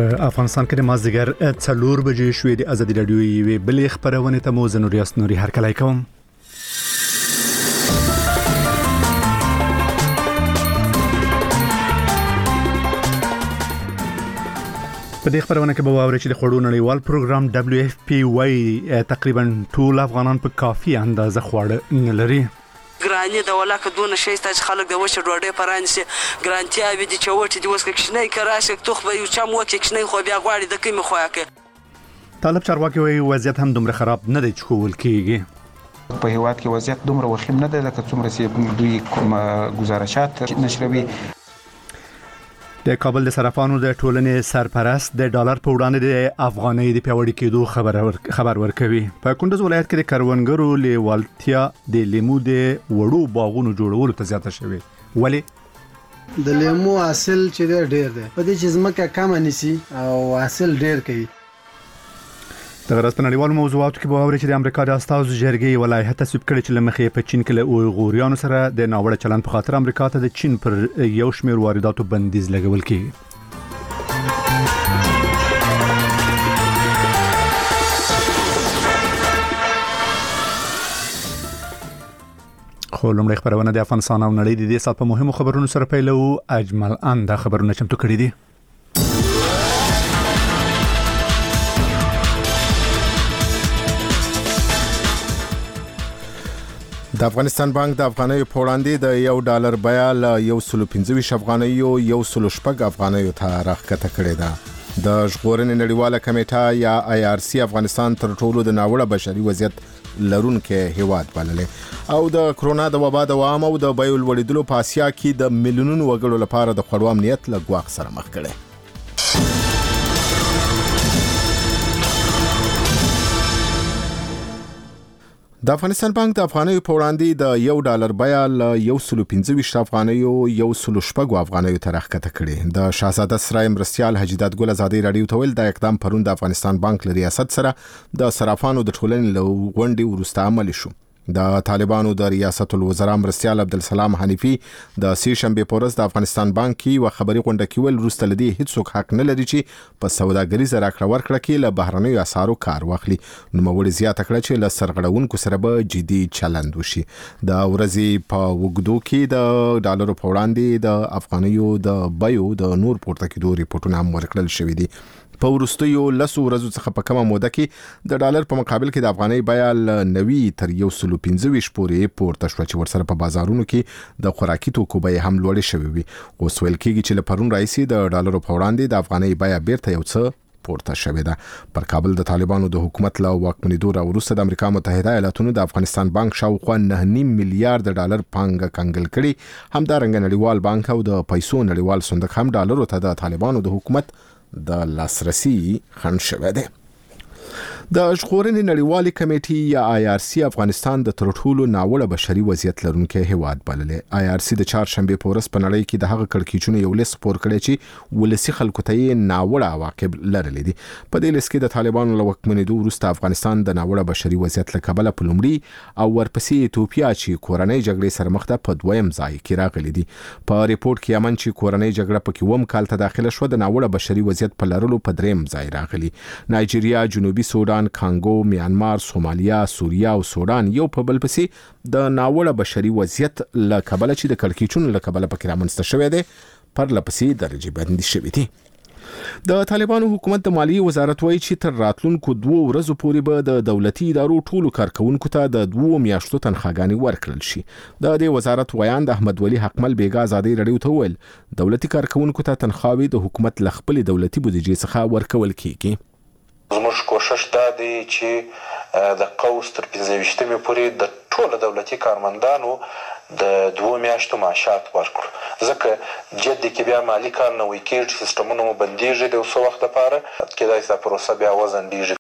په افغانستان کې د مازدیګر 4 بجې شوې د ازادي رادیو یوې بلې خبرونه ته مو زه نوریاس نوري هرکلی کوم. په دې خبرونه کې به واورئ چې د خوړو نړیوال پروګرام WFP وايي تقریبا ټول افغانان په کافي اندازه خواړه نه لري. ګرانی د ولاکه دونه شي چې خلک د وشه ډوډۍ پرانسي ګرانتیا به دي چوټ دي وسکه کښنه کراشه توخ به یو چم وکه کښنه خو بیا غواړي د کیمه خوایکه. طالب چارواکي وايي وضعیت هم دومره خراب نه دی چې کول کیږي. په هیواد کې وضعیت دومره وخیم نه دی لکه څومره چې دوی کوم گزارشات نشروي. د کابل د صرافانو د ټولنې سرپرست د ډالر په وړاندې د افغانۍ د پیوړی کېدو خبر ورکوي. په کندوز ولایت کې د کروندګرو لیوالتیا د لیمو د وړو باغونو جوړولو ته زیاته شوې. ولی د لیمو حاصل چې ډېر دی په دې چې ځمکه کم نيسي او حاصل ډېر کوي. د غرض په نړیوالو موضوعاتو کې به واورئ چې د امریکا د استازو جرګې ولایت تصویب کړي چې لمخې په چین کې له اویغوریانو سره د ناوړه چلند په خاطر امریکا ته د چین پر یو شمېر وارداتو بندیز لګول کیږي. خو لومړی خبرونه د افغانستان او نړۍ د دې سات په مهمو خبرونو سره پیلو. اجمل انده خبرونه چمتو کړي دي. د افغانستان بانک د افغانیو په وړاندې د $1 بیا له 125 افغانیو 116 افغانیو ته راښکته کړې ده. د ژغورنې نړیواله کمیټه یا IRC افغانستان تر ټولو د ناوړه بشري وضعیت لرونکي هیواد بللې او د کرونا د وبا دوام او د بیو لوړېدلو په اسیا کې د میلیونونو وګړو لپاره د خوړو امنیت له ګواښ سره مخ کړي. د افغانستان بانک د افغانیو په وړاندې د $1 بیا له 125 افغانیو 116 افغانیو ته راښکته کړي. د شاهزاده سرای مرستیال حجیدات ګل ازادي رادیو ته ویل د اقدام پرون د افغانستان بانک له ریاست سره د صرافانو د ټولنې له غونډې وروسته عملي شو. د طالبانو د ریاست الوزرا مرستیال عبدالسلام حنیفی د سې شنبه په ورځ د افغانستان بانک کې و خبري غونډه کې ول وروسته لدی هیڅوک حق نه لري چې په سوداګریزه راکړه ورکړه کې له بهرنیو اسعارو کار واخلي. نو موږ زیاته کړه چې له سرغړونکو سره به جدي چلند وشي. د ورځې په وګړو کې د ډالرو په وړاندې د افغانیو د بیو د نور پورته کېدو ریپورتونه هم ورکړل شوې دي. په وروستیو 10 ورځو څخه په کومه موده کې د ډالر په مقابل کې د افغانۍ بیا له 90 تر 115 پورې پورته شو چې ورسره په بازارونو کې د خوراکي توکو بیې هم لوړې شوې وي. اوس ویل کېږي چې له پرون راځي د ډالرو په وړاندې د افغانۍ بیا بیرته یو څه پورته شوې ده. پر کابل د طالبانو د حکومت له واکمنېدو وروسته د امریکا متحده ایالاتونو د افغانستان بانک شاوخوا 9.5 میلیارډ ډالر پانګه کنګل کړي. همدارنګه نړیوال بانک او د پیسو نړیوال صندوق هم ډالرو ته د طالبانو د حکومت د لاسرسي خنډ شوه ده. د ژغورنې نړیوالې کمیټې یا IRC افغانستان د تر ټولو ناوړه بشري وضعیت لرونکي هیواد بللې. IRC د چهارشنبه په ورځ په نړۍ کې د هغه کړکېچونو یو لیست خپور کړی چې ولسی خلکو ته ناوړه عواقب لرلې دي. په دې لیست کې د طالبانو له واکمنېدو وروسته افغانستان د ناوړه بشري وضعیت له کبله په لومړي او ورپسې ایتوپیا چې کورنۍ جګړې سره مخ ده په دویم ځای کې راغلي دي. په ریپورت کې یمن چې کورنۍ جګړه پکې وم کال ته داخله شو د ناوړه بشري وضعیت په لرلو په دریم ځای راغلي. نایجیریا، جنوبي سودان، کانګو، میانمار، سومالیا، سوریه او سودان یو په بل پسې د ناوړه بشري وضعیت له کبله چې د کړکېچونو له کبله پکې رامنځته شوی دی پر لپسې درجه بندي شوی دی. د طالبانو حکومت د مالیې وزارت وایي چې تر راتلونکو 2 ورځو پورې به د دولتي ادارو ټولو کارکونکو ته د 2 میاشتو تنخواګانې ورکړل شي. د دې وزارت ویان د احمد ولی حقمل بیګا ازادي رادیو ته ویل دولتي کارکونکو ته تنخواوي د حکومت له خپل دولتي بودیجې څخه ورکول کیږي. زموږ کوشش دا دی چې د قوس تر 15 پورې د ټولو دولتي کارمندانو د 2 میاشتو معاشات ورکړو. ځکه جدي کې بیا مالی کار نه وي کېږي سیستمونه مو بندېږي د څو وخت لپاره کېدای شي پروسه بیا وزندېږي.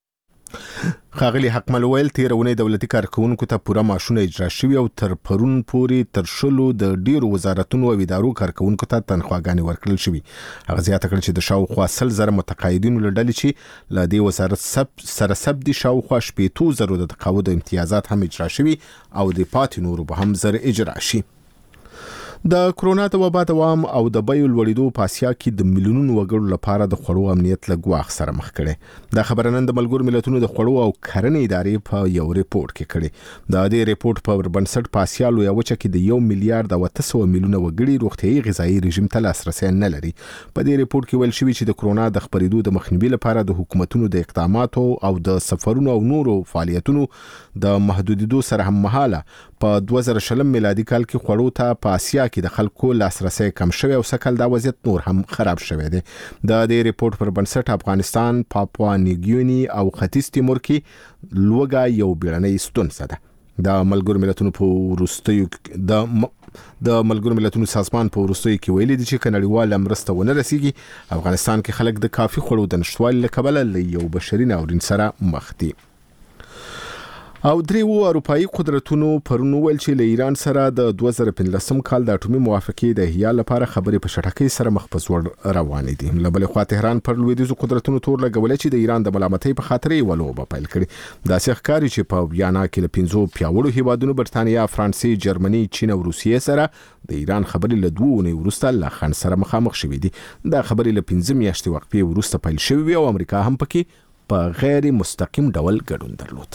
ښاغلي حقمل ویل تیرونې دولتي کارکونکو ته پوره معاشونه اجرا شوي او تر پرون پورې تر شلو د ډیرو وزارتونو او ادارو کارکونکو ته تنخواګانې ورکړل شوي. هغه زیاته کړه چې د شاوخوا 100,000 متقاعدینو له ډلې چې له دې وزارت سره سب دي شاوخوا 80,000 د تقاعد امتیازات هم اجرا شوي او د پاتې نورو به هم زر اجرا شي. د کرونا د وبا دوام او د بیو لوړېدو په اسیا کې د میلیونونو وګړو لپاره د خوړو امنیت له ګواښ سره مخ کړي. دا خبره نن د ملګرو ملتونو د خوړو او کرنې ادارې په یو ریپورت کې کړي. د دې ریپورت په بنسټ په اسیا لویه وچه کې د 1 میلیارډ او 800 میلیونه وګړي روغتیايي غذایي رژیم ته لاسرسي نه لري. په دې ریپورت کې ویل شوی چې د کرونا د خپرېدو د مخنیوي لپاره د حکومتونو د اقداماتو او د سفرونو او نورو فعالیتونو د محدودیدو سره هم مهاله په 2020 میلادي کال کې خوړو ته په اسیا کې د خلکو لاسرسي کم شوی او سکل دا وضعیت نور هم خراب شوی دی. د دې ریپورت پر بنسټ افغانستان، پاپوا نیوګینی او ختیځ تیمور کې لوګا یو بیړنۍ ستونزه ده. د ملګرو ملتونو په وروستیو د ملګرو ملتونو سازمان په وروستیو کې ویلي دي چې نړیواله مرسته ونه رسیږي. افغانستان کې خلک د کافي خوړو د نشټوالي له کبله له یو بشري ناورین سره مخ دي. او دریو اروپאי قدرتونو پرونو ویل چې له ایران سره د 2015 کال د اټومي موافقې د احیا لپاره خبرې په شټکۍ سره مخ په ځوړ روانې دي. له بلې خوا تهران پر لویدیځو قدرتونو تور لګولې چې د ایران د ملامتۍ په خاطر یې ولوبه پیل کړي. دا ښکاري چې په ویانا کې له 5 پیاوړو هیوادونو برتانیا، فرانسې، جرمني، چین او روسیې سره د ایران خبرې له 2 اونۍ وروسته له خنډ سره مخامخ شوې دي. دا خبرې له 15 میاشتې وقفې وروسته پیل شوې او امریکا هم پکې په غیر مستقیم ډول ګډون درلود.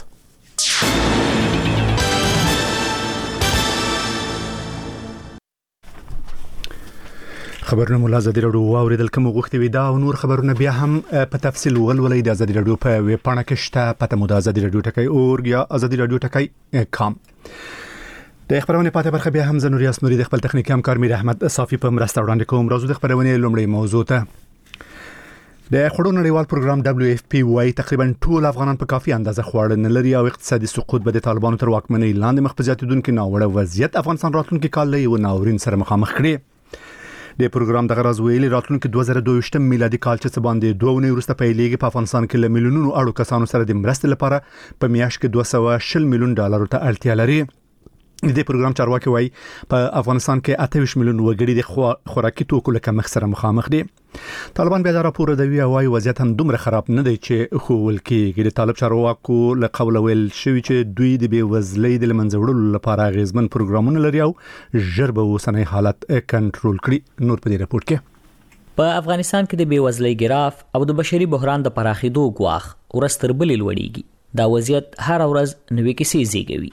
خبرونه مولا ازادي راډیو اوریدل کوم غوښتي وي دا او نور خبرونه بیا هم په تفصیل ولولئ د ازادي راډیو په ویب پاڼه کې شته. پته مو د ازادي راډیو ټکی اورګ یا ازادي راډیو ټکی کام. د خبرونه پاتې برخه بیا هم زنوري اسنوري د خپل تخنیکی همکار میر احمد صافي په مرسته وړاندې کوم. راځو د خبرونه لومړی موضوع ته. د خوړو نړیوال پروګرام WFP وايي تقریبا ټول افغانان په کافي اندازه خواړه نه لري او اقتصادي سقوط به د طالبانو تر واکمنۍ لاندې مخ په زیاتېدونکو ناوړه وضعیت افغانستان راتلونکي کال له یو ناورین سره مخامخ کړي. د پروګرام دغه راز ویلي راتلونکي 2022 میلادي کال چې باندې 2 اونۍ وروسته پیلېږي په افغانستان کې له میلیونونو اړو کسانو سره د مرستې لپاره په میاشت کې 220 میلیون ډالر ته اړتیا لري. د دې پروګرام چارواکي وایي په افغانستان کې 28 میلیون وګړي د خوراکي توکو له کمښت سره مخامخ دي. طالبان بیا دا راپور دی وايي وضعیت هم دومره خراب نه دی چې خوول کېږي. د طالب چارواکو له قوله ویل شوی چې دوی د بېوزلۍ د لمنځه وړلو لپاره غیزمن پروګرامونه لري او ژر به اوسنی حالت کنټرول کړي. نور په دې راپور کې په افغانستان کې د بېوزلۍ ګراف او د بشري بحران د پراخېدو ګواښ ورځ تر بلې لوړېږي. دا وضعیت هر ورځ نوې کیسې زیږوي.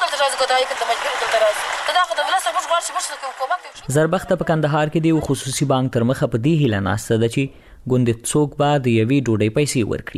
زربخته په کندهار کې د خصوصي بانک تر مخه په دې هیله ناسته ده چې ګوندې څوک به د یوې ډوډۍ پیسې ورکړي.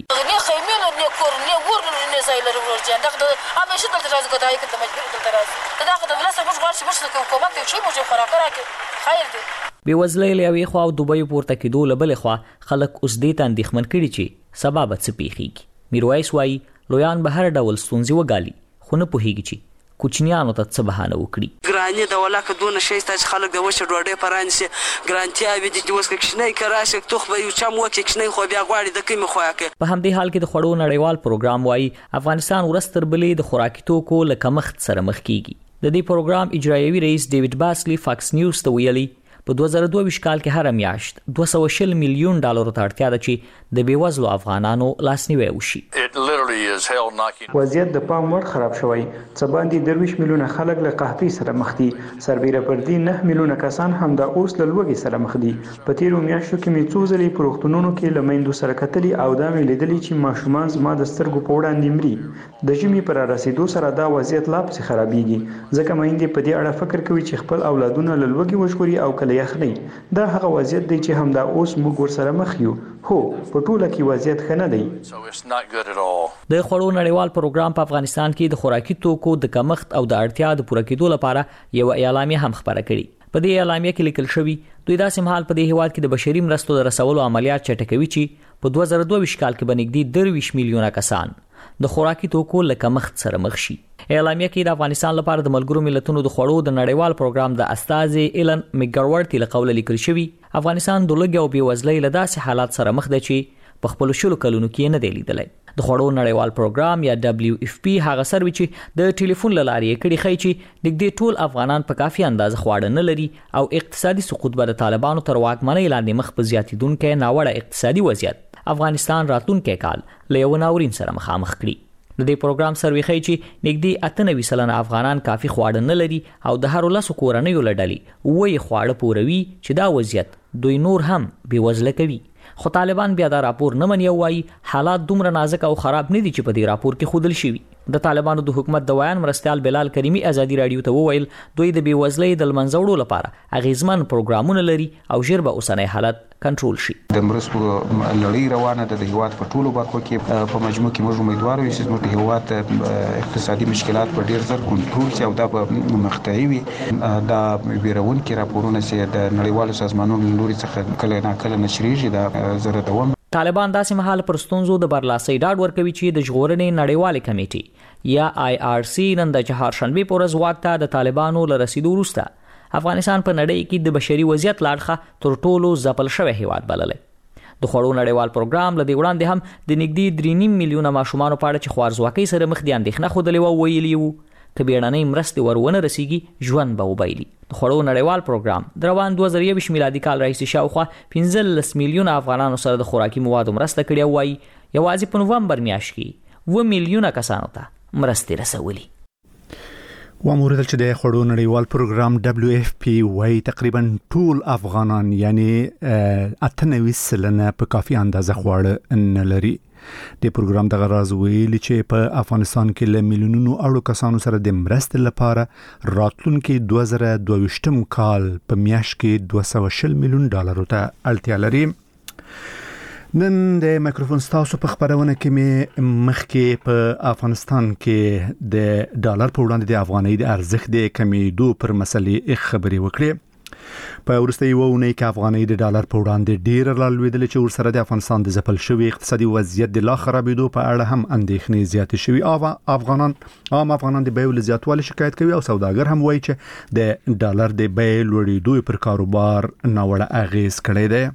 بېوزلۍ له یوې خوا او د بیو پورته کېدو له بلې خوا خلک اوس دې ته اندېښمن کړي چې سبا به څه پیښیږي. میرویس وایي لویان به هر ډول ستونزې وګالي خو نه پوهېږي چې کوچنیانو ته څه بهانه وکړي. ګراني د ولاکه دونه شي چې خلک د وشه ډوډۍ پرانسي ګرانتیا به دي اوس کې کښنه کراشه توخ به یو چم وکه کښنه خو بیا غواړي د کیمه خو یاکه. په همدې حال کې د خوړو نړیوال پروګرام وايي افغانستان ورځ تر بلې د خوراکي توکو له کمښت سره مخ کیږي. د دې پروګرام اجرایوي رئیس ډیوډ باسلی فاکس نیوز ته ویلي په 2022 کال کې هر میاشت 220 میلیون ډالر ته اړتیا ده چې د بیوزلو افغانانو لاسنیوي وشي. وضعیت د پام وړ خراب شوی. څه باندې 23 میلیونه خلک له قحطۍ سره مخ دي. سربېره پر دې 9 میلیونه کسان هم د اوس له لوږې سره مخ دي. په تیرو میاشتو کې مې څو ځلې په روغتونونو کې له میندو سره کتلي او دا مې لیدلي چې ماشومان زما د سترګو په وړاندې مري. د ژمي پر رسیدو سره دا وضعیت لا پسې خرابېږي ځکه میندې په دې اړه فکر کوي چې خپل اولادونه له لوږې وژغوري او کله یخنۍ. دا هغه وضعیت دی چې همدا اوس موږ ورسره مخ یو. هو په ټوله کې وضعیت ښه نه دی. د خوړو نړیوال پروګرام په افغانستان کې د خوراکي توکو د کمښت او د اړتیا د پوره کېدو لپاره یو اعلامیه هم خپاره کړې. په دې اعلامیه کې لیکل شوی دوی داسې مهال په دې هیواد کې د بشري مرستو د رسولو عملیات چټکوي چې په 2022 کال کې بنګدي 23 میلیونه کسان د خوراکي توکو له کمښت سره مخ شي. اعلامیه کې د افغانستان لپاره د ملګرو ملتونو د خوړو د نړیوال پروګرام د استاذ ایلن میګرورتي له قوله لیکل شوی افغانستان د لوږې او بېوزلۍ له داسې حالات سره مخ دی چې په خپلو شلو کلونو کې نه دی لیدلی. د خوړو نړیوال پروګرام یا WFP هغه سروي چې د ټلیفون له لارې کړي ښیي چې نږدې ټول افغانان په کافي اندازه خواړه نه لري او اقتصادي سقوط به د طالبانو تر واکمنۍ لاندې مخ په زیاتېدونکی ناوړه اقتصادي وضعیت افغانستان راتلونکی کال له یو ناورین سره مخامخ کړي. د دې پروګرام سروي ښیي چې نږدې 98% افغانان کافي خواړه نه لري او د هر لاسو کورنیو لړلې وې خواړه پوروي چې دا وضعیت دوی نور هم بیوزله کوي. خو طالبان بیا دا راپور نه مني او وايي حالات دومره نازک او خراب نه دي چې په دې راپور کې خودل شوی. د طالبانو د حکومت د ویان مرستيال بلال کریمی ازادي رادیو ته وویل دوی د بیوزلۍ د منځوړو لپاره اغیزمن پروګرامونه لري او ژر به اوسنۍ حالت کنټرول شي. د مرستو لړۍ روانه ده د هیواد په ټولو برخو کې په مجموع کې موږ امیدوار یو چې زموږ هیواد اقتصادي مشکلات په ډیر زر کنټرول شي او دا به مخته وي. دا بیرون کې راپورونه چې د نړیوالو سازمانونو لوري څخه کله ناکله نشریږي دا زره دوام. طالبان داسې مهال پر ستونزو د برلاسۍ ډاډ ورکوي چې د ژغورنې نړیوالې کمیټې یا IRC نن د چهارشنبه پر ورځ واک ته د طالبانو له رسیدو وروسته افغانستان په نړۍ کې د بشري وضعیت لاړخه تر ټولو ځپل شوی هیواد بللی. د خوړو نړیوال پروګرام لدی وړاندې هم د نږدې 3.5 میلیونه ماشومان په اړه چې خوارزواکۍ سره مخ دي اندېښنه خوده او ویلي وو چې بیړنۍ مرستې ورونه رسیږي ژوند به وبایلي. د خوړو نړیوال پروګرام د روان 2020 میلادي کال راهیسې شاوخوا 15 میلیونه افغانانو سره د خوراکي موادو مرسته کړې او وايي یوازې په نوومبر میاشت کې 2 میلیونه کسانو ته مرستې رسولي. واموردل چې د خوړو نړیوال پروګرام WFP وايي تقریبا ټول افغانان یعنی 98% په کافي اندازه خواړه نه لري. د پروګرام دغه راز ویلي چې په افغانستان کې له میلیونونو اړو کسانو سره د مرستې لپاره راتلونکي 2022 کال په میاشت کې $220 میلیون ته اړتیا لري. نن د مایکروفون تاسو په خبرونه کې مې مخکې په افغانستان کې د ډالر په وړاندې د افغانۍ د ارزښت د کمیدو پر مسلې خبرې وکړې. په ورستۍ وونه کې افغانۍ د ډالر په وړاندې ډیر رالوېدل چې ورسره د افغانستان د ځپل شوی اقتصادي وضعیت د لا خرابېدو په اړه هم اندېښنې زیاتې شوي. افغانان د بیو له زیاتوالي شکایت کوي او سوداګر هم وایي چې د ډالر د بیې لوړېدو پر کاروبار ناوړه اغیز کړی دی.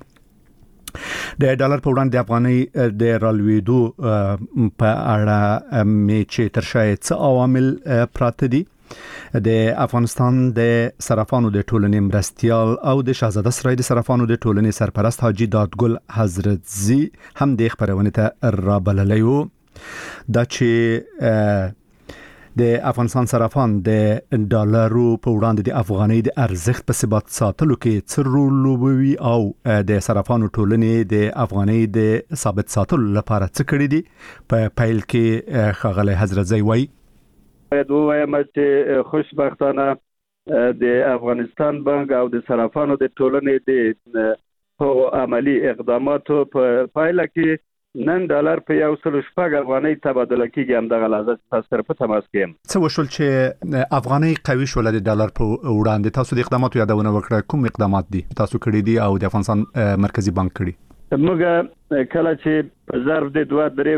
د ډالر په وړاندې د افغانۍ د رالوېدو په اړه مې چې تر شا څه عوامل پراته دي. د افغانستان د صرافانو د ټولنې مرستيال او د شاهزاده سرای د صرافانو د ټولنې سرپرست حاجی دادګل حضرتزي هم د خبرونه ته رابللی وو. دا چې د افغانستان صرافان د ډالرو په وړاندې د افغانۍ د ارزښت په ثبات ساتلو کې څه رول لوبوي او د صرافانو ټولنې د افغانۍ د ثابت ساتلو لپاره څه کړی دي. په پیل کې ښاغلی حضرتزي وایي باید ووایم چې خوشبختانه د افغانستان بانک او د صرافانو د ټولنې د عملی اقداماتو په پایله کې نن ډالر په 106 افغانۍ تبادله کیږي. هم د غلازت تاثیر په تماس کې څه وشول چې افغانۍ قوي شول د ډالر په وړاندې. تاسو د اقداماتو یادونه وکړه، کوم اقدامات دي تاسو کړی دي او د افغانستان مرکزی بانک کړی؟ موږ کله چې په ظرف د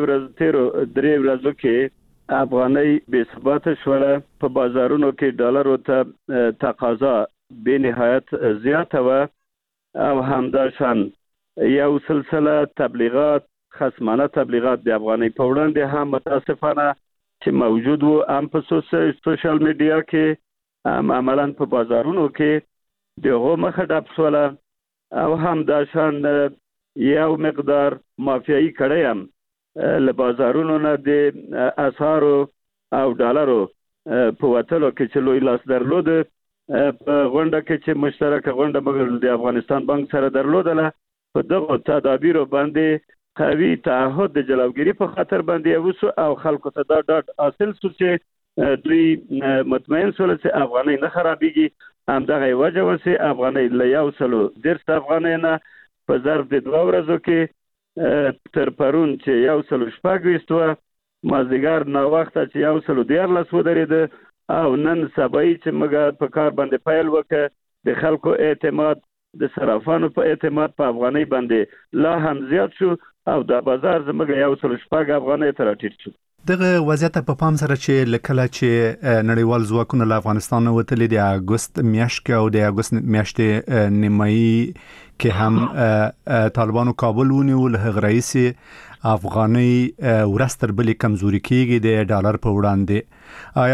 2-3 ورځو کې افغانۍ بې ثباته شوله، په بازارونو کې ډالرو ته تقاضا به نهایت زیاته و او همداشان یو سلسله تبلیغات خصمانه تبلیغات د افغانۍ په وړاندې هم متاسفانه چې موجود وو، هم په سوشل میډیا کې هم عملاً په بازارونو کې دغه مخه ډب شوله او همداشان یو مقدار مافیایي کړی هم له بازارونو نه د اسعارو او ډالرو په وټلو کې چې لوی لاس درلود. په غونډه کې چې مشترکه غونډه مګر د افغانستان بانک سره درلودله، په دغه تدابیرو باندې قوي تعهد د جلوګیری په خاطر باندې وسو او خلکو ته دا ډاډ حاصل شو چې دوی مطمئن شول چې افغانۍ نه خرابېږي. همدغه وجه وسه افغانۍ له 110 افغانۍ نه په ظرف د 2 ورځو کې تر پرون چې 116 مازدیګر نا وخت چې 114 ودرېده او نن سبا چې موږ په کار باندې پیل وکړ د خلکو اعتماد د صرافانو په اعتماد په افغانۍ باندې لا هم زیات شو او د بازار زموږ 116 افغانۍ تر ټیټ شو. دغه وضعیت په پام سره چې لکه چې نړیوال ځواکونه له افغانستان وتلي د اگست میاشت کې او د اگست میاشتې نیمایي کې هم طالبانو کابل ونیو، له رئیس افغانۍ ورستر بلې کمزوري کېږي د ډالر په وړاندې. آیا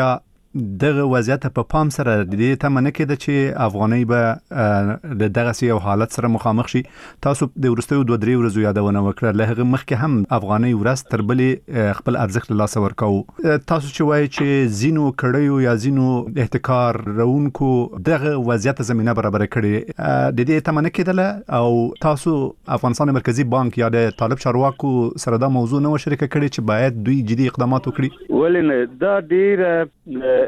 دغه وضعیت په پام سره د دې تمنه کېده چې افغانۍ به د دغه یو حالت سره مخامخ شي. تاسو د ورستیو 2-3 ورځې یادونه وکړه، له هغه مخکې هم افغانۍ ورځ تر بلې خپل ارزښت له لاسه ورکاو. تاسو چې وایي چې زینو کړیو یا زینو احتکار رونکو دغه وضعیت زمينه برابر کړي، د دې تمنه کېدله او تاسو افغانستان مرکزی بانک یا د طالب چارواکو سره دا موضوع نه شریک کړي چې باید دوی جدي اقدامات وکړي؟ ولې دا ډیره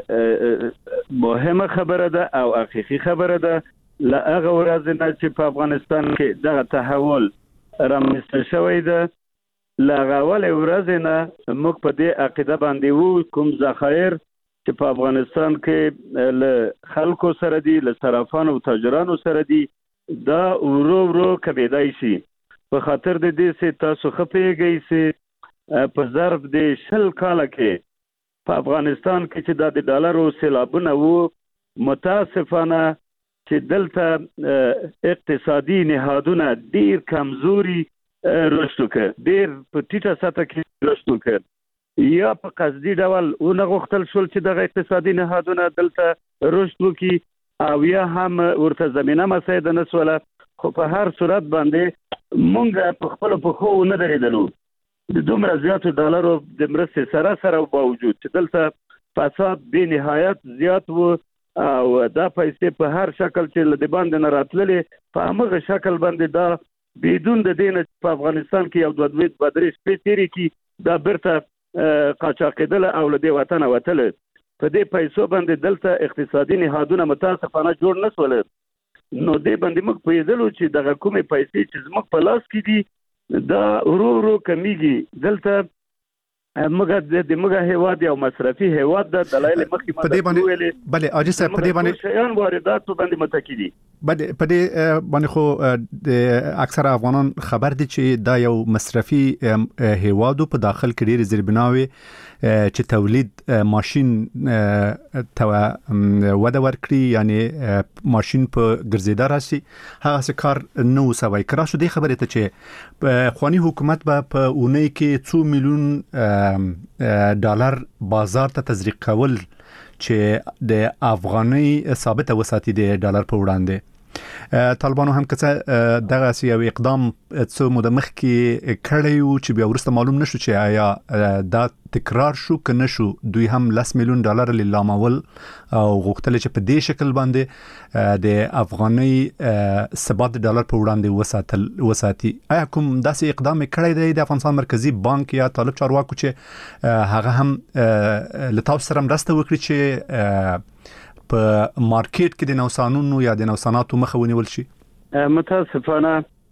مهمه خبره ده او حقيقي خبره ده. لا هغه ورځ نه چې په افغانستان کې دغه تحول رامنځته شوی ده، لا غوال ورځ نه موږ په دې عقیده باندې وو کوم ذخایر چې په افغانستان کې له خلکو سره دي، له صرافانو او تاجرانو سره دي، دا ورو کمیدای شي. په خاطر د دې چې تاسو خپېږئ چې په ظرف د 20 کال کې په افغانستان کې چې د ډالرو سیلابونه وو، متاسفانه چې دلته اقتصادي نهادونه ډیر کمزوري رشد وکړ، ډیر په ټیټه سطح کې رشد وکړ، یا په قصدي ډول ونه غوښتل شول چې دغه اقتصادي نهادونه دلته رشد وکړي او یا هم ورته زمينه مساعده نسوله. خو په هر صورت باندې مونږ په خپل پخو نه درېدلو. د دومره زیاتو ډالرو د مرستې سره باوجود چې دلته فساد به نهایت زیات وو او دا پیسې په هر شکل چې لدی باندې نه راتللې، په هغه شکل باندې دا بدون د دین په افغانستان کې یو 2-3 شپې تیری کې دا برته قاچاقیدل او لدی وطن وتل. په دې پیسو باندې دلته اقتصادي نهادونه متاسفانه جوړ نسول. نو دې باندې موږ پیدلو چې دغه کومې پیسې چې زموږ په لاس کې دي دا ورو کمیږي. دلته موږ هیواد یو مصرفي هیواد د دلایل مخکې په دې باندې بله اجي صاحب په دې باندې شیان واردات باندې متکی دي. بله په دې باندې خو د اکثر افغانان خبر دي چې دا یو مصرفي هیواد په داخل کې ډېر زیربناوي چې تولید ماشين وده ورکړي، یعنی ماشين په ګرځیدا راشي، هغه څه کار نو سوي کرا شو. دې خبره ته چې خواني حکومت په اونۍ کې 2 میلیون ډالر بازار ته تزریق کول چې د افغاني ثابت وساتي د ډالر په وړاندې. طالبانو هم کڅه دغه یو اقدام څو موده مخکې کړی و چې بیا ورسته معلوم نشو چې آیا دا تکرار شو که نشو. دوی هم 10 میلیون ډالر لیلامول او غوښتل چې په دې شکل باندې د افغاني ثبات ډالر په وړاندې وساتي. آیا کوم داسې اقدام کړی دی د افغانستان مرکزی بانک یا طالب چارواکو چې هغه هم له تاسو سره مرسته وکړي چې په مارکیټ کې د نوسانونو یا د نوساناتو مخه ونیول شي؟ متاسفانه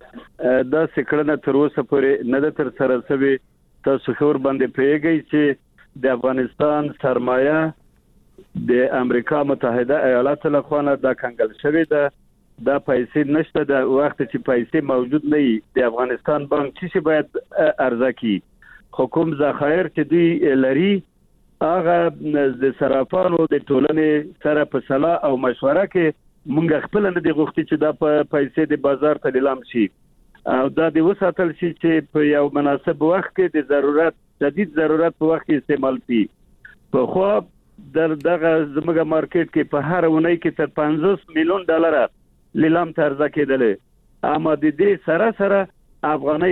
دا څکړه تر اوسه پورې نه تر سره شوی. تاسو خبر باندې پیږئ چې د افغانستان سرمایه د امریکا متحده ایالاتو له خوا دا کنګل شوی ده. دا پیسې نشته. د وخت چې پیسې موجود نه وي د افغانستان بانک چې باید ارزه کی حکومت ذخایر چې دوی لري هغه د صرافانو د ټولنې سره په صلاح او مشوره کې مونږ خپل نه دی غوښتي چې دا پیسې د بازار ته لیلام شي او دا د وساتل شي چې په یو مناسب وخت کې د ضرورت شدید ضرورت په وخت کې استعمال شي. په خو دغه زموږ مارکیټ کې په هر اونۍ کې تر 50 میلیون ډالر لیلام ته ارزه کېدل. اما د دې سره افغانۍ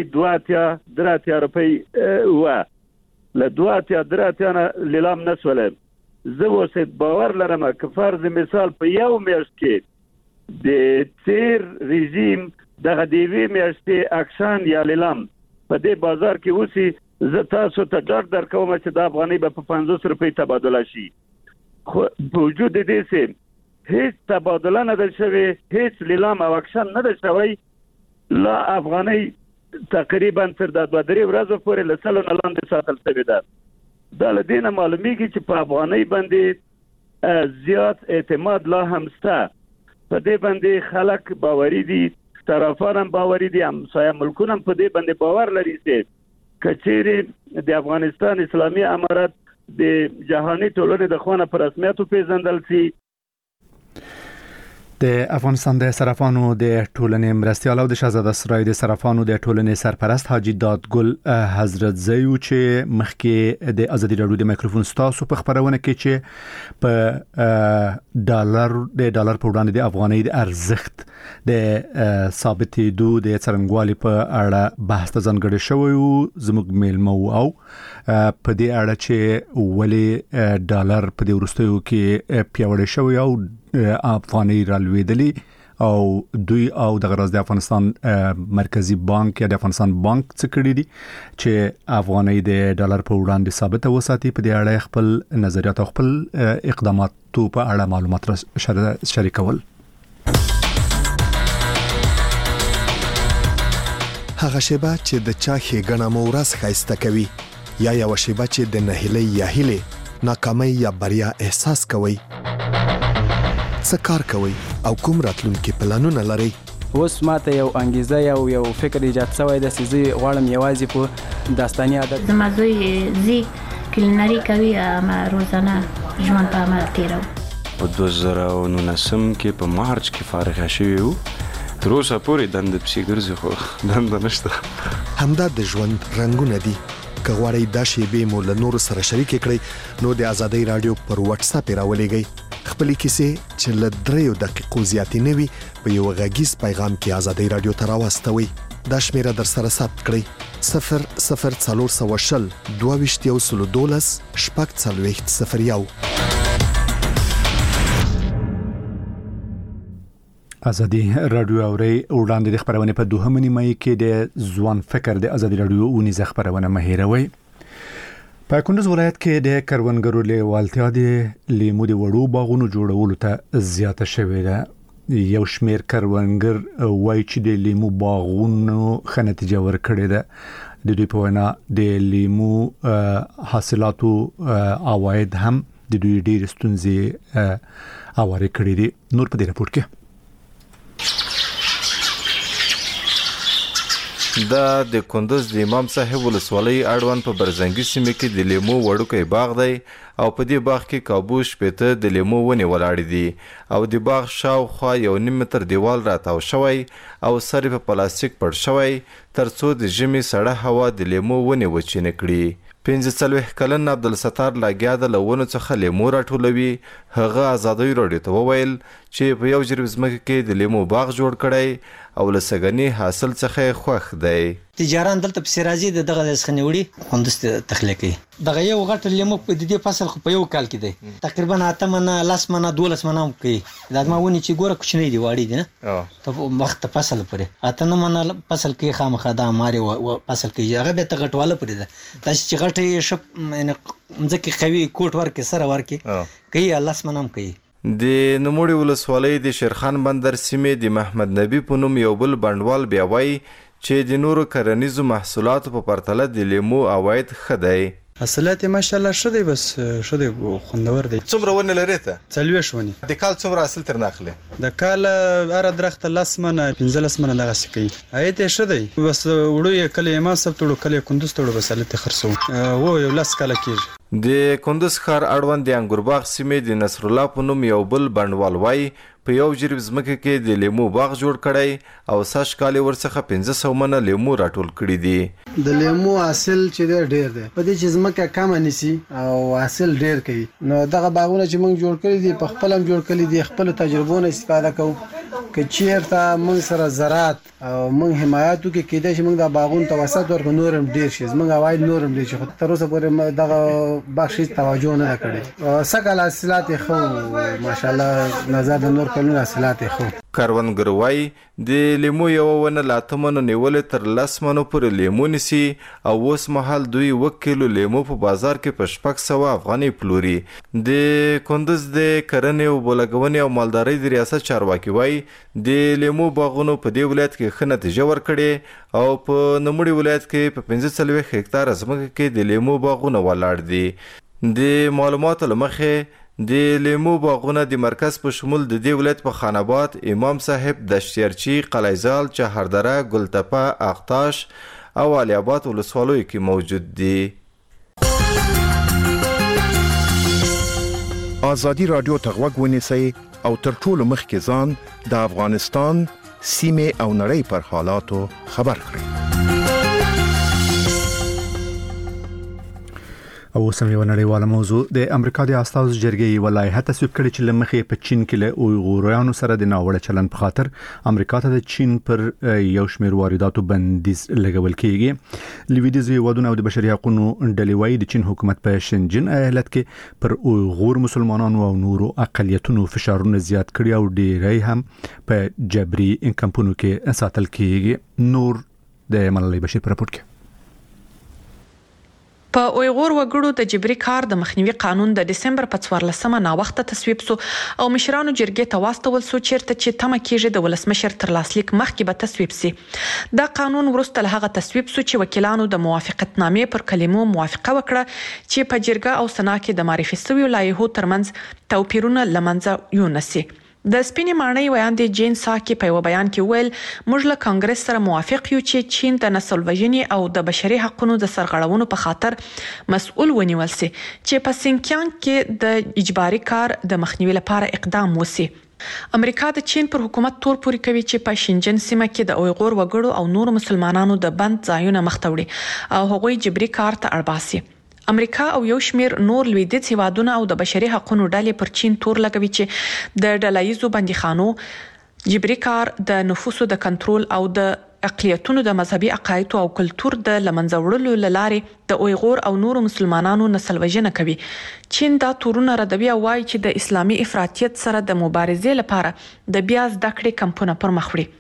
2.3 روپۍ و له 2.3 نه لیلام نسوله. زه اوس باور لرم که فرض مثال په یو میاشت کې د تیر رژیم دغه دیوی میاشتې اکشن یا لیلام په دې بازار کې اوسي، زه تاسو ته ډاډ درکوم چې د افغانۍ به په 50 روپۍ تبادله شي. خو وجود دې سه هیڅ تبادله نه ده شوی، هیڅ لیلام او اکشن نه ده شوی. لا افغانۍ تقریبا تر د 2-3 ورځې پورې له سلو نه لاندې ساتل شوې ده. دا له دې نه معلومیږي چې په افغانۍ باندې زیات اعتماد لا هم شته. په دې باندې خلک باوري دي، طرفان هم باوري دي، همسایه ملکونه هم په دې باندې باور لري چې کچېرې د افغانستان اسلامي امارت د جهاني ټولنې د خوانه په رسمیت پیژندل شي. د افغانستان د صرافانو د ټولنې مرستیال او د شاهزاده سرای د صرافانو د ټولنې سرپرست حاجی دادګل حضرت زیو چې مخکې د ازادي راډیو د مایکروفون ستاسو په خبرونه کې چې په ډالر په وړاندې د افغانۍ د ارزښت د ثابتېدو د څرنګوالي په اړه بحث ته ځانګړی شوی و زموږ میلمه او په دې اړه چې ولې ډالر په دې وروستیو کې پیاوړی شوی او افغانۍ رالوېدلی او دوی او د غرض د افغانستان مرکزی بانک یا د افغانستان بانک څخه کړی دي چې افغانۍ د ډالر په وړاندې ثابت وساتي. په دې اړه خپل نظریات او خپل اقدامات په اړه معلومات شریکول. هغه شیبه چې د چا ښېګڼه مو ورځ ښایسته کوي یا یو شیبه چې د نهیلۍ یا هیلې ناکامۍ یا بریا احساس کوي، څه کار کوي او کوم راتلونکي پلانونه لري؟ اوس ماته یو انګیزه یو فکر ایجاد شوی د سيزي غواړم یوازې په داستاني عادت زما زوی کلینری کوي ما روزانه ژوند په عمل تیرو. په 2019 کې په مارچ کې فارغ شوی وو، تر اوسه پورې دند پسې ګرځي خو دند نشته. همدا د ژوند رنگونه دي. که غواړئ دا شیبې مو له نورو سره شریک کړئ نو د ازادۍ رادیو پر واتس اپ راولېږئ. خپلې کیسې چې له 3 دقیقو زیاتې نه وي په یو غږیز پیغام کې ازادۍ رادیو ته راواستوئ. دا شمیره در سره ثبت کړئ 00420 22 012 ازادي رادیو اوري وړاندې د خبرونه په 2 مې کې د ځوان فکر د ازادي رادیو ونیزه خبرونه مهیروي. په کندوز ولایت کې د کروندګرو لیوالتیا د لیمو د وړو باغونو جوړولو ته زیاته شوې ده. یو شمیر کروندګر وایي چې د لیمو باغونو ښه نتیجه ورکړې ده. د دوی په وینا د لیمو حاصلاتو عواید هم د دوی ډېر ستونزې اوارې کړې دي. نور په دې راپور کې دا د کندوز د امام صاحب ولسوالۍ اړوند په برزنګي سیمه کې د لیمو وړوکی باغ دی او په دې باغ کې کابوش پته د لیمو ونې ولاړې دي او د باغ شاوخوا 1.5 متر دیوال راتاو شوی او سر په پلاستیک پړ شوی ترڅو د ژمي سړه هوا د لیمو ونې وچینه کړي. 45 کلن عبدالستار لاګیا د لونو څخه لیمو راټولوي. هغه ازادۍ رادیو ته وویل چې په یو جریب ځمکه کې د لیمو باغ جوړ کړی او لسګنی حاصل څخه خوښ دی. تجاران دلته په سرازي دغه ځخنیوړي خوندست تخلیقي دغه یو غټ لیمو په دې فصل خو په یو کال کې دی تقریبا 8 منه 10 منه 12 منه کوي. دا ما ونی چې ګوره کوچنی دی واړی دی نه ته وخت فصل پرې 8 منه فصل کې خامخا دا ماري فصل کې هغه به تغټواله پرې ده. دا چې غټي شپ ځکه قوي کوټ ورکه سره ورکه کوي 10 منه کوي. د نوموړي ولسوالۍ د شیرخان بندر سیمې د محمد نبی په نوم یو بل بڼوال بیا وایي چې د نورو کرنیزو محصولاتو په پرتله د لیمو عواید ښه دی. حاصلات ماشاءالله ښه دی، بس ښه دی، خوندور دی. څومره ونه لري ته؟ 40 ونې. د کال څومره حاصل تر ناخله؟ د کال اره درخت 10 منه 15 منه دغه سکی. ایت ښه دی، بس وړو کله ما سب ټولو کله کندوز ټولو بس الته خرڅو. و یو لاس کال کېږي. د کندوز ښار اړوند د انګورباغ سیمې د نصر الله په نوم یو بل بڼوال وایي په یو جریب ځمکه کې د لیمو باغ جوړ کړی او سږ کال ورڅخه 500 منه لیمو راټول کړي دي. د لیمو حاصل چې ډېر دی په دې چې ځمکه کم نيسي او حاصل ډېر کوي. نو دغه باغونه چې موږ جوړ کړی دي په خپل هم جوړ کړی دي، خپل تجربو استفاده کوو. که چیرته موږ سره زراعت او موږ حمایتو کې کېدای شي موږ د باغونو توسط ورکو نورم ډېر شي، موږ عواید نورم ډېر شي. خو تر اوسه پورې دغه بخش توجه نه کړی. سکه حاصلات خو ماشاءالله نظر د نور کلونو حاصلات خو. کروندګر وایي د لیمو یو ونه لا تمنو نیولې تر 10 منو پورې لیمو نیسي او اوس مهال دوی 1 کیلو لیمو په بازار کې په 600 افغانۍ پلوري. د کندوز د کرنې او بولګونې او مالدارۍ د ریاست چارواکي وایي د لیمو باغونو په دې ولایت کې ښه نتیجه ورکړې او په نوموړي ولایت کې په 45 هکتار ځمکه کې د لیمو باغونه ولاړ دي. د معلوماتو لمخې د لیمو باغونه د مرکز په شمول د دې ولایت په خان آباد، امام صاحب، دشتیرچی، قلیزال، چهردره، ګلتپه، اقتاش او علي آباد ولسوالیو کې موجود دي. ازادي رادیو ته غوږ ونیسئ او تر ټولو مخکې ځان د افغانستان سیمه او نړۍ پر حالاتو خبر کړئ. او سم یو نړیواله موضوع د امریکا د استازو جرګې ولایت تصویب کړي چې لمخې په چین کې له اویغورانو سره د ناوړه چلن په خاطر امریکا ته د چین پر یو شمېر وارداتو بندیز لګول کیږي. لویدیځ هیوادونو او د بشري حقوقو ډلې وايي د چین حکومت په شنجن ایالت کې پر اویغور مسلمانانو او نورو اقلیتونو فشارونه زیات کړي او ډیری هم په جبري کمپونو کې ساتل کیږي. نور د ملالۍ بشیر پر راپور کې په اویغور وګړو د جبري کار د مخنیوي قانون د دسمبر په 14مه نا وخت تصویب سو او مشرانو جرګې ته واستول سو چیرته چې تمه کېږي د ولسمشر تر لاسلیک مخکې به تصویب سي. دا قانون وروسته له هغه تصویب سو چې وکیلانو د موافقتنامې پر کلمو موافقه وکړه چې په جرګه او سنا کې د معرفي شویو لایحو ترمنځ توپیرونه لمنځه یونسي. د سپینې ماڼۍ ویاندې جین ساکي په یو بیان کې ویل موږ له کانګرس سره موافق یو چې چین د نسل وژنې او د بشري حقوقو د سرغړونو په خاطر مسؤل ونیول سي چې په سینکیانګ کې د اجباري کار د مخنیوي لپاره اقدام وسی. امریکا د چین پر حکومت تور پوري کوي چې په شنجن سیمه کې د اویغور وګړو او نور مسلمانانو د بند ځایونه مختوړي او هغوی جبري کار ته اړباسي. امریکا او یو شمیر نور لویدیځ هیوادونه او د بشري حقوقو ډلې پر چین تور لګوي چې د ډلایزو بندیخانو جبري کار د نفوسو د کنټرول او د اقلیتونو د مذهبي عقاید او کلچر د لمنځوړلو لارې د اویغور او نور مسلمانانو نسل وژنه کوي. چین دا تورونه ردوي او وايي چې د اسلامي افراطیت سره د مبارزې لپاره د بیا زده کړې کمپونه پر مخ وړي.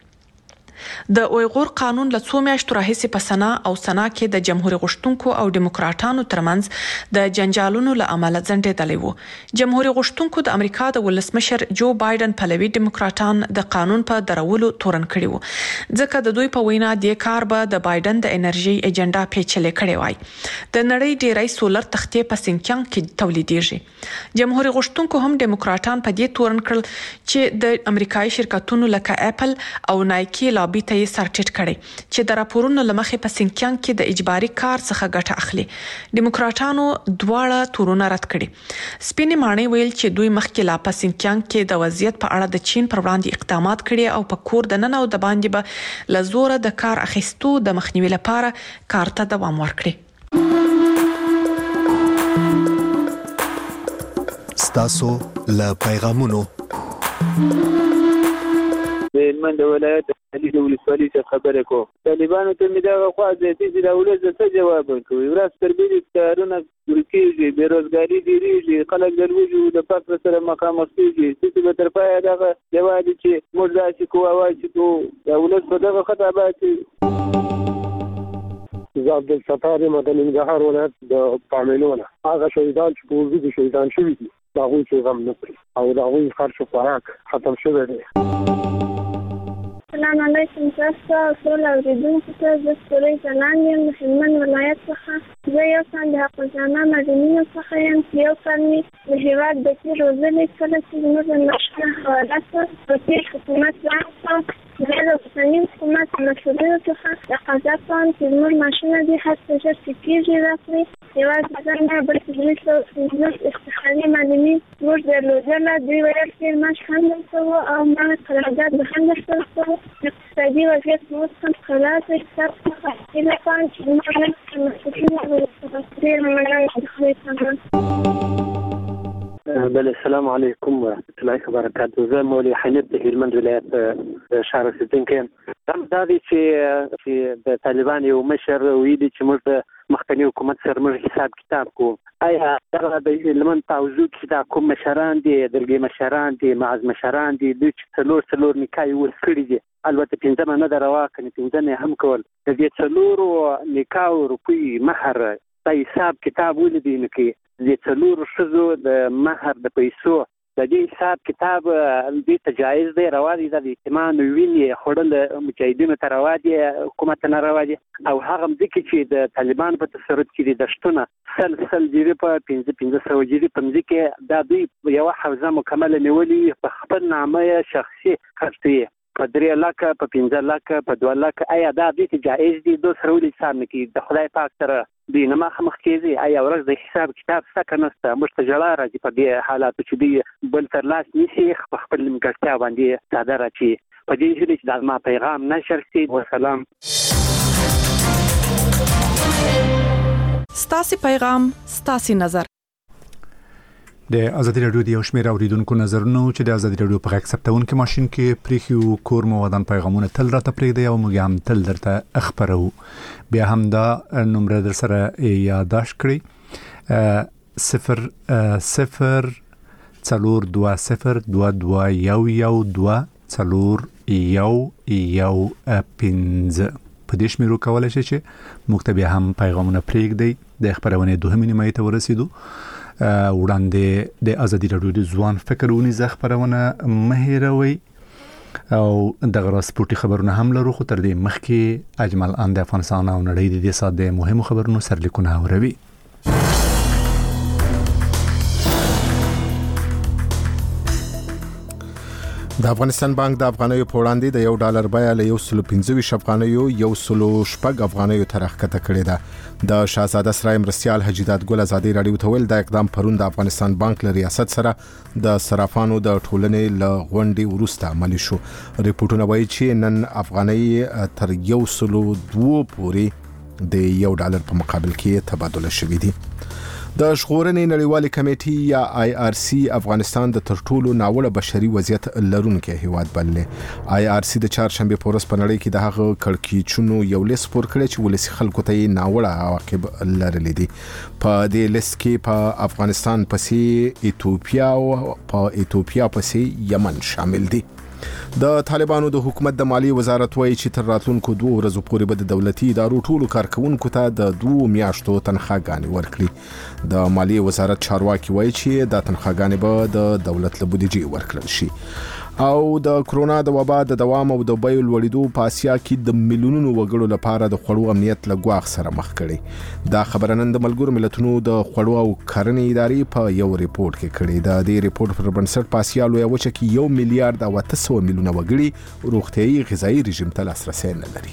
د اویغور قانون له څو میاشتو راهیسې په سنا کې د جمهوریت غوښتونکو او دیموکراتانو ترمنځ د جنجالونو له امله ځنډېدلی و. جمهوریت غوښتونکو د امریکا د ولسمشر جو بایدن پلوي دیموکراتان د قانون په درولو تورن کړي وو ځکه د دوی په وینا د کار به د بایدن د انرژي ایجنډا پیچلې کړي وای. د نړۍ ډیری سولر تختې په سینکیانګ کې تولیدېږي. جمهوریت غوښتونکو هم دیموکراتان په دې تورن کړل چې د امریکایي شرکتونو لکه اپل او نایکی لابي ته یې سر ټیټ کړي چې د راپورونو لمخې په سینکیانګ کې د اجباري کار څخه ګټه اخلي. دیموکراتانو دواړه تورونه رد کړي. سپینې ماڼۍ ویل چې دوی مخکې لا په سینکیانګ کې د وضعیت په اړه د چین پر وړاندې اقدامات کړي او په کور د نن او د باندې به له زوره د کار اخیستو د مخنیوي لپاره کار ته دوام ورکړي. ستاسو له پیغامونو من د ولایت د ولسوالۍ څخه خبره کوم. طالبانو ته مې دغه خوا زیاتې چې د ولس څه جواب ورکوي. ورځ تر بلې کارونه ورکېږي، بېروزګاري ډېرېږي، خلک د لوږې او د فقر سره مخامخ کېږي. څه به تر پایه دغه جواب چې موږ داسې کوو او هسې کوو، د ولس په دغه خطا باندې زه عبدالستار یم د ننګرهار ولایت د پامینونه. هغه شهیدان چې په اردو کې شهیدان شوي دي د هغوی چې غم نه کړي او د هغوی خرچ و خوراک ختم شوی دی. السلام علیکم تاسو ټول اوریدونکو ته زه سورې زنان یم د هلمند ولایت څخه. زه یو تن د حقوقزانه مدنیو څخه یم چې یو کال مې د هېواد د کې روزلې کله چې زموږ د مشره حواله شوه په تېر حکومت راغله. زه د اوسني حکومت مسؤلینو څخه تقاضا کوم چې زموږ ماشینه دې هر څه ژر چې کېږي راکړي. یوازې زه نه بلکې 250 افتخاري معلمین موږ درلودله. دوی ویل چې معاش هم درته و او ما قرارداد به هم درته ورکوو. اقتصادي وضعیت مو اوس هم خلاص دی. ستاسو څخه هیله کوم چې زموږ نن مسؤلین ورڅخه ډېره مننه د خدای څخه. بله السلام علیکم ورحمة الله وبرکاته. زه مولوي حنیف د هلمند ولایت ښار اوسېدونکی یم. دا دی چې د طالبان یو مشر ویلي چې موږ د مخکني حکومت سره موږ حساب کتاب کوو. آیا دغه د هلمند په حوزو کې دا کوم مشران دي، دلګي مشران دي، معز مشران دي، دوی چې څلور نکاح ول کړي دي، البته 15 نه دروا کنه 15 هم کول، د دې څلورو نکاح روپی مہر د حساب کتاب ولیدي نو کې د څلورو ښځو د مہر د پیسو د دې حساب کتاب دې تجایز دی، روا دي، د اعتماد ویني خوړل مجاهدینو ته روا دي، حکومت نه روا دي. او هغه ځکه چې د طالبان په تصرف کې د شتونه سل جری په 1500 جری په ځکه دا دوی یو حوزه مکمله نیولې په خپل نامه شخصي خرڅي په 3 لک په 15 لک په 2 لک آیا دا د جایز دي د سره ولې حساب نه کی د خدای پاک سره د نه مخ کېږي آیا ورځ د حساب کتاب څخه نسته مشتجلا راځي په دې حالات چې دی بل تر لاس نشي خپل مګړتیا باندې ساده راځي په دې هیله چې د ما پیغام نشر شي والسلام ستاسو پیغام ستاسو نظر د ازادي رادیو د یو شمېر اوریدونکو نظرونه چې د ازادي رادیو په غږ ثبتونکو ماشين کې پریخي کور مو ودان پیغامونه تل راته پرېږدي او موږ هم تل درته خبرو بیا هم دا نمبر در سره یاداښت کړئ 002222212 په دې شمیرو کولای شئ چې موږ ته بیا هم پیغامونه پرېږدئ د خبرونه دوه نیمه ته ورسېدو وړاندې د ازادي رادیو د ځوان فکرونی ز خبرونه مهیروي او د غراسپورتي خبرونه هم لرو خو تر دې مخکې اجمل ان د افغانستان او نړۍ د دې ساده مهمو خبرونو سرلیکونه اوروي د افغانستان بانک د افغانیو په وړاندې د $1 بیه له 125 افغانیو 106 افغانیو ترخکته کړې ده د شاهزاده سرای مرستيال حجیدات ګل ازادي رادیو ته ویل د اقدام پرون د افغانستان بانک له ریاست سره د صرافانو د ټولنې له غونډې وروسته عملي شو ریپورتونه وایي چې نن افغاني تر 102 پورې د $1 په مقابل کې تبادله شوې دي د شغورنې نړیوالې کمیټې یا IRC افغانستان د ترټولو ناوړه بشري وضعیت لرونکي هیواد بللې IRC د چهارشنبه په ورځ په نړۍ کې د هغه کړکېچونو یو لیست پور کړی چې ولسی خلکو ته ناوړه عواقب لرلې دي په دې لیست کې په افغانستان پسې ایتوپیا او په ایتوپیا پسې یمن شامل دي د طالبانو د حکومت د مالی وزارت وایي چې تر راتلونکو 2 ورځې پورې به د دولتي ادارو ټولو کارکونکو ته د 2 میاشتو تنخواګانې ورکړي د مالی وزارت چارواکي وایي چې د تنخواګانې به د دولت له بودیجې ورکړل شي او د کرونا د وبا د دوام او د بیو لوړېدو په اسیا کې د میلیونونو وګړو لپاره د خوړو امنیت له ګواښ سره مخ کړي دا خبره نن د ملګرو ملتونو د خوړو او کرنې ادارې په یو ریپورت کې کړي دا د ریپورت پر بنسټ په اسیا لوی وچه کې 1 میلیارډ او 800 میلیونه وګړي روغتيایي غذایی رژیم ته لاسرسي نه لري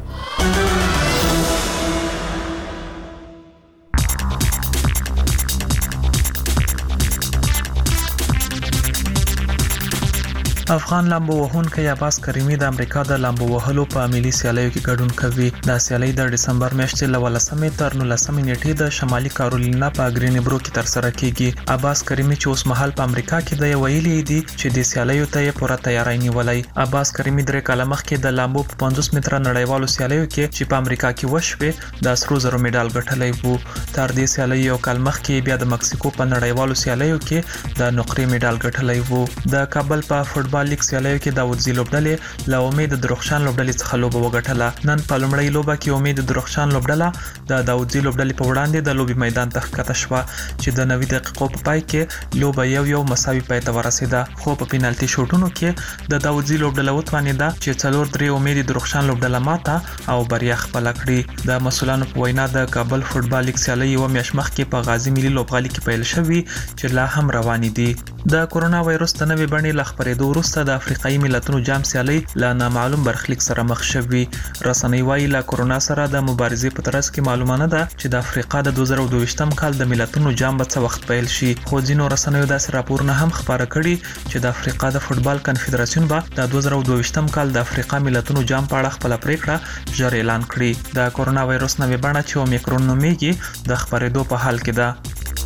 افغان لامبو وهونکي عباس کریمی د امریکا د لامبو وهلو په ملي سیالیو کې ګډون کوي د سیالي د دسمبر میاشتې له 18 تر 19 نیټې د شمالي کارولینا په گرینبرو کې تر سره کیږي عباس کریمی چې اوس مهال په امریکا کې د ویلي دي چې د سیالیو ته پوره تیاری نیولای عباس کریمی درې کاله مخکې د لامبو په 50 متره نړیوالو سیالیو کې چې په امریکا کې وشوه د سرو زرو میډال ګټلی وو تر دې سیالیو یو کال مخکې بیا د مکسیکو په نړیوالو سیالیو کې د نقرې میډال ګټلی وو د کابل په فوټبال لیګ سیالیو کې داوودزی لوبډلې له امید درخشان لوبډلې څخه لوبه وګټله نن په لومړۍ لوبه کې امید درخشان لوبډله د داوودزی لوبډلې په وړاندې د لوبي میدان ته ښکته شوه چې د 90 دقیقو په پای کې لوبه یو مساوي پای ته ورسېده خو په پینالټي شوټونو کې د داوودزی لوبډله وتوانېده چې 3 امید درخشان لوبډله ماته او بریا خپل کړې د مسولانو په وینا د کابل فوټبال لیګ سیالي یو میاشت مخکې په غازی ملي لوبغالي کې پیل شوې چې لا هم روانې دي د کورونا وایروس د نوې بڼې له خپرېدو وروسته د افریقایي ملتونو جام سیالي له نامعلوم برخلیک سره مخ شوي رسنۍ وايي له کورونا سره د مبارزې په ترڅ کې معلومه نه ده چې د افریقا د 2022م کال د ملتونو جام به څه وخت پیل شي خو ځینو رسنیو داسې راپورونه هم خبره کړي چې د افریقا د فوټبال کنفدراسیون به د 2022م کال د افریقا ملتونو جام په اړه خپل پریکړه ژر اعلان کړي د کورونا وایروس نوې بڼه چې اومیکرون نومیږي د خبرېدو په حال کې ده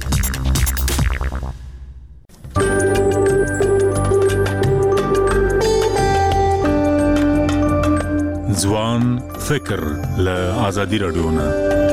ځوان فکر له آزادي رادیو نه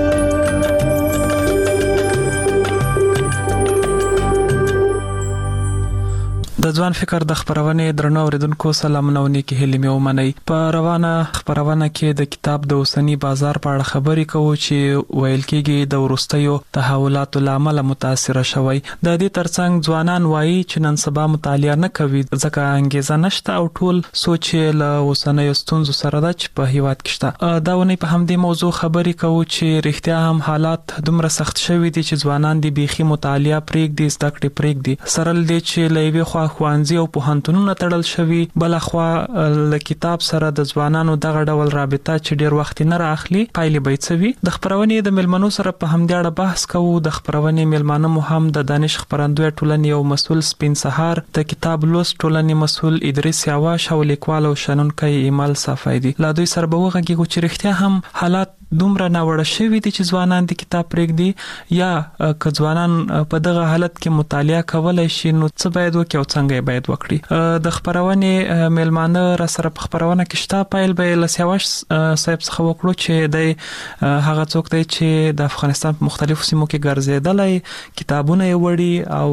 د ځوان فکر د خبرونه درنو اوریدونکو سلامونه ونیکي هلمه ومني په روانه خبرونه کې د کتاب د اوسنی بازار په اړه خبرې کوو چې ویل کېږي د ورستیو تحولاتو لامل متاثر شوی د دې ترڅنګ ځوانان وایي چې نن سبا مطالعه نه کوي ځکه انګیزه نشته او ټول سوچ له اوسنۍ ستونزو سره د په هیواد کې شته دا ونی په همدې موضوع خبرې کوو چې رښتیا هم حالات دومره سخت شوي دي چې ځوانان د بيخي مطالعه پرېږدي زده کړې پرېږدي سره لدې چې لوي خوا خوانزي او پوهنتونونو تړل شوی بل خو ل کتاب سره د ځوانانو دغه ډول رابطه چې ډیر وخت نه راخلي پایلې بیتسوي د خبرونې د ملمنو سره په همدې اړه بحث کوو د خبرونې ملمانه مو هم د دانش خبرندوی ټولنې او مسول سپین سهار د کتاب لوست ټولنې مسول ادریس یاواش او لیکوال او شنونکي ایمال صافیدي لا دوی سره به وغږیږو چې رښتیا هم حالات دومره ناوړه شوي دي چې ځوانان د کتاب پرېږدي یا که ځوانان په دغه حالت کې مطالعه کولای شي نو څه باید وکړي او څنګه باید وکړي د خبرونې ملمانه را سره په خبرونه کې شته پایل به لسیاوش صاحب څخه وکړو چې د هغه څوک دی چې د افغانستان په مختلفو سیمو کې ګرځېدلای کتابونه یې وړي او